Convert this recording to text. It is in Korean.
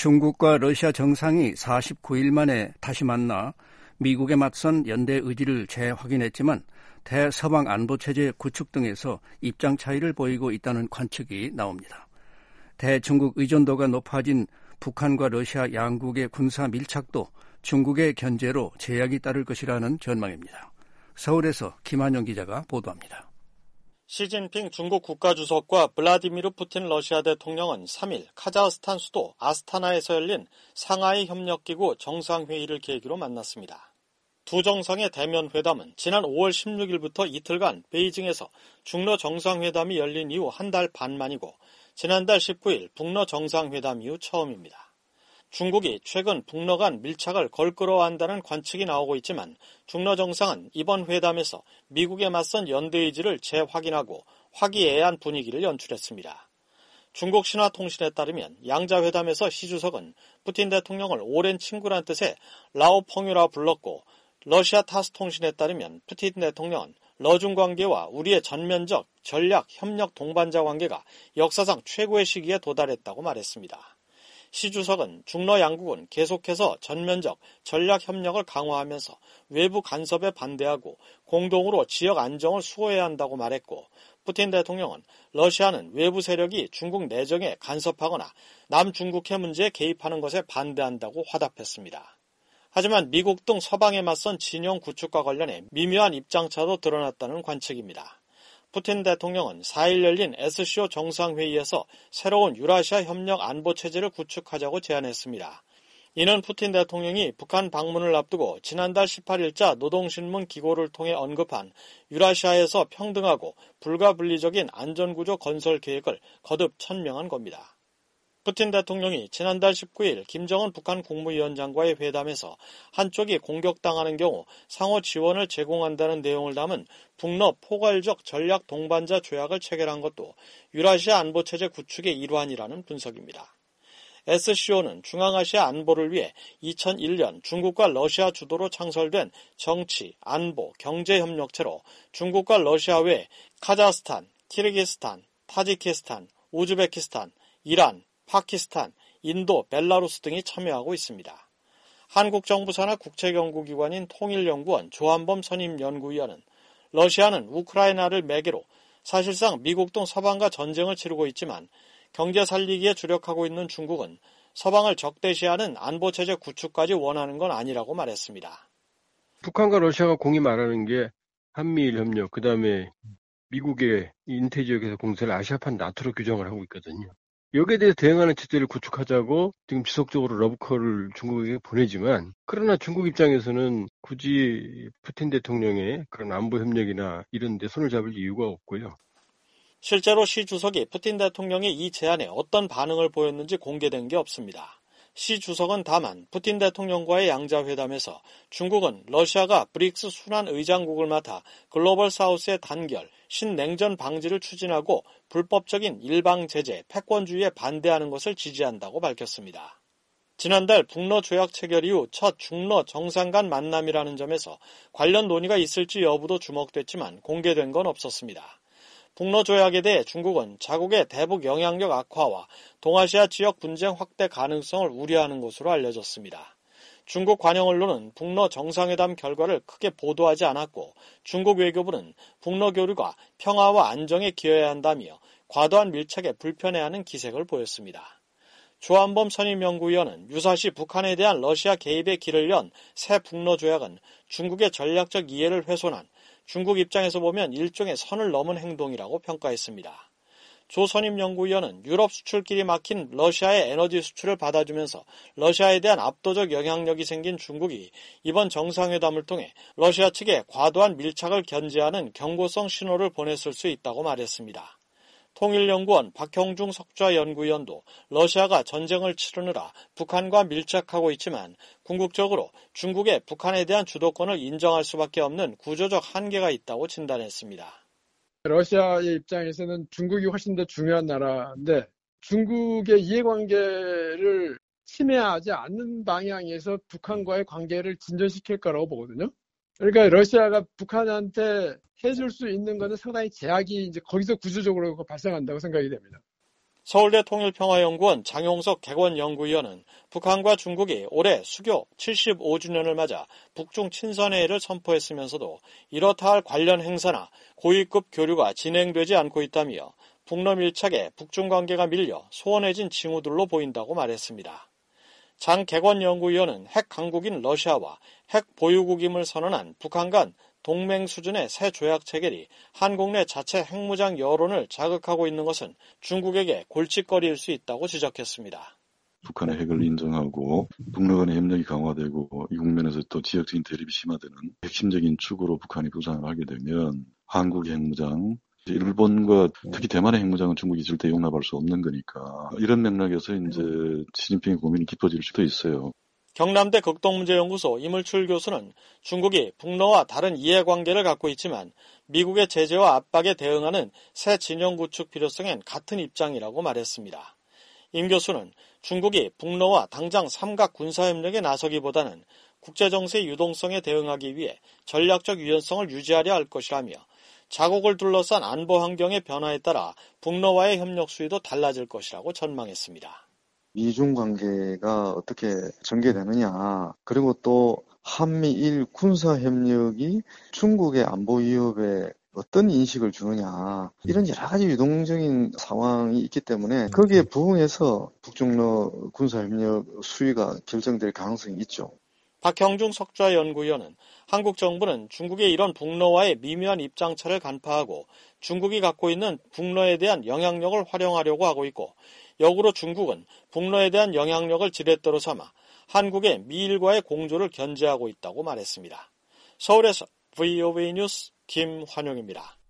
중국과 러시아 정상이 49일 만에 다시 만나 미국에 맞선 연대 의지를 재확인했지만 대서방 안보체제 구축 등에서 입장 차이를 보이고 있다는 관측이 나옵니다. 대중국 의존도가 높아진 북한과 러시아 양국의 군사 밀착도 중국의 견제로 제약이 따를 것이라는 전망입니다. 서울에서 김한영 기자가 보도합니다. 시진핑 중국 국가주석과 블라디미르 푸틴 러시아 대통령은 3일 카자흐스탄 수도 아스타나에서 열린 상하이 협력기구 정상회의를 계기로 만났습니다. 두 정상의 대면 회담은 지난 5월 16일부터 이틀간 베이징에서 중러 정상회담이 열린 이후 한 달 반 만이고 지난달 19일 북러 정상회담 이후 처음입니다. 중국이 최근 북러 간 밀착을 걸끄러워한다는 관측이 나오고 있지만 중러 정상은 이번 회담에서 미국에 맞선 연대 의지를 재확인하고 화기애애한 분위기를 연출했습니다. 중국 신화통신에 따르면 양자회담에서 시 주석은 푸틴 대통령을 오랜 친구란 뜻의 라오펑유라 불렀고 러시아 타스 통신에 따르면 푸틴 대통령은 러중 관계와 우리의 전면적 전략 협력 동반자 관계가 역사상 최고의 시기에 도달했다고 말했습니다. 시 주석은 중러 양국은 계속해서 전면적 전략 협력을 강화하면서 외부 간섭에 반대하고 공동으로 지역 안정을 수호해야 한다고 말했고 푸틴 대통령은 러시아는 외부 세력이 중국 내정에 간섭하거나 남중국해 문제에 개입하는 것에 반대한다고 화답했습니다. 하지만 미국 등 서방에 맞선 진영 구축과 관련해 미묘한 입장차도 드러났다는 관측입니다. 푸틴 대통령은 4일 열린 SCO 정상회의에서 새로운 유라시아 협력 안보체제를 구축하자고 제안했습니다. 이는 푸틴 대통령이 북한 방문을 앞두고 지난달 18일자 노동신문 기고를 통해 언급한 유라시아에서 평등하고 불가분리적인 안전구조 건설 계획을 거듭 천명한 겁니다. 푸틴 대통령이 지난달 19일 김정은 북한 국무위원장과의 회담에서 한쪽이 공격당하는 경우 상호 지원을 제공한다는 내용을 담은 북러 포괄적 전략 동반자 조약을 체결한 것도 유라시아 안보체제 구축의 일환이라는 분석입니다. SCO는 중앙아시아 안보를 위해 2001년 중국과 러시아 주도로 창설된 정치, 안보, 경제협력체로 중국과 러시아 외 카자흐스탄, 키르기스탄, 타지키스탄, 우즈베키스탄, 이란, 파키스탄, 인도, 벨라루스 등이 참여하고 있습니다. 한국 정부 산하 국책연구기관인 통일연구원 조한범 선임연구위원은 러시아는 우크라이나를 매개로 사실상 미국 등 서방과 전쟁을 치르고 있지만 경제 살리기에 주력하고 있는 중국은 서방을 적대시하는 안보체제 구축까지 원하는 건 아니라고 말했습니다. 북한과 러시아가 공히 말하는 게 한미일 협력, 그 다음에 미국의 인태 지역에서 공세를 아시아판 나토로 규정을 하고 있거든요. 여기에 대해서 대응하는 체제를 구축하자고 지금 지속적으로 러브콜을 중국에게 보내지만 그러나 중국 입장에서는 굳이 푸틴 대통령의 그런 안보 협력이나 이런 데 손을 잡을 이유가 없고요. 실제로 시 주석이 푸틴 대통령의 이 제안에 어떤 반응을 보였는지 공개된 게 없습니다. 시 주석은 다만 푸틴 대통령과의 양자회담에서 중국은 러시아가 브릭스 순환 의장국을 맡아 글로벌 사우스의 단결, 신냉전 방지를 추진하고 불법적인 일방 제재, 패권주의에 반대하는 것을 지지한다고 밝혔습니다. 지난달 북러 조약 체결 이후 첫 중러 정상 간 만남이라는 점에서 관련 논의가 있을지 여부도 주목됐지만 공개된 건 없었습니다. 북러 조약에 대해 중국은 자국의 대북 영향력 악화와 동아시아 지역 분쟁 확대 가능성을 우려하는 것으로 알려졌습니다. 중국 관영 언론은 북러 정상회담 결과를 크게 보도하지 않았고 중국 외교부는 북러 교류가 평화와 안정에 기여해야 한다며 과도한 밀착에 불편해하는 기색을 보였습니다. 조한범 선임연구위원은 유사시 북한에 대한 러시아 개입의 길을 연 새 북러 조약은 중국의 전략적 이해를 훼손한 중국 입장에서 보면 일종의 선을 넘은 행동이라고 평가했습니다. 조 선임연구위원은 유럽 수출길이 막힌 러시아의 에너지 수출을 받아주면서 러시아에 대한 압도적 영향력이 생긴 중국이 이번 정상회담을 통해 러시아 측에 과도한 밀착을 견제하는 경고성 신호를 보냈을 수 있다고 말했습니다. 통일연구원 박형중 석좌연구위원도 러시아가 전쟁을 치르느라 북한과 밀착하고 있지만 궁극적으로 중국의 북한에 대한 주도권을 인정할 수밖에 없는 구조적 한계가 있다고 진단했습니다. 러시아의 입장에서는 중국이 훨씬 더 중요한 나라인데 중국의 이해관계를 침해하지 않는 방향에서 북한과의 관계를 진전시킬 거라고 보거든요. 그러니까 러시아가 북한한테 해줄 수 있는 것은 상당히 제약이 이제 거기서 구조적으로 발생한다고 생각이 됩니다. 서울대 통일평화연구원 장용석 객원연구위원은 북한과 중국이 올해 수교 75주년을 맞아 북중 친선회의를 선포했으면서도 이렇다 할 관련 행사나 고위급 교류가 진행되지 않고 있다며 북러 밀착에 북중 관계가 밀려 소원해진 징후들로 보인다고 말했습니다. 장 객원연구위원은 핵 강국인 러시아와 핵 보유국임을 선언한 북한 간 동맹 수준의 새 조약 체결이 한국 내 자체 핵무장 여론을 자극하고 있는 것은 중국에게 골칫거리일 수 있다고 지적했습니다. 북한의 핵을 인정하고 북러 간의 협력이 강화되고 이 국면에서 또 지역적인 대립이 심화되는 핵심적인 축으로 북한이 부상을 하게 되면 한국의 핵무장, 일본과 특히 대만의 핵무장은 중국이 절대 용납할 수 없는 거니까 이런 맥락에서 이제 시진핑의 고민이 깊어질 수도 있어요. 경남대 극동문제연구소 이물출 교수는 중국이 북러와 다른 이해관계를 갖고 있지만 미국의 제재와 압박에 대응하는 새 진영 구축 필요성엔 같은 입장이라고 말했습니다. 임 교수는 중국이 북러와 당장 삼각 군사협력에 나서기보다는 국제정세의 유동성에 대응하기 위해 전략적 유연성을 유지하려 할 것이라며 자국을 둘러싼 안보 환경의 변화에 따라 북러와의 협력 수위도 달라질 것이라고 전망했습니다. 미중 관계가 어떻게 전개되느냐, 그리고 또 한미일 군사협력이 중국의 안보 위협에 어떤 인식을 주느냐, 이런 여러 가지 유동적인 상황이 있기 때문에 거기에 부응해서 북중러 군사협력 수위가 결정될 가능성이 있죠. 박형중 석좌연구위원은 한국 정부는 중국의 이런 북러와의 미묘한 입장차를 간파하고 중국이 갖고 있는 북러에 대한 영향력을 활용하려고 하고 있고 역으로 중국은 북러에 대한 영향력을 지렛대로 삼아 한국의 미일과의 공조를 견제하고 있다고 말했습니다. 서울에서 VOA 뉴스 김환용입니다.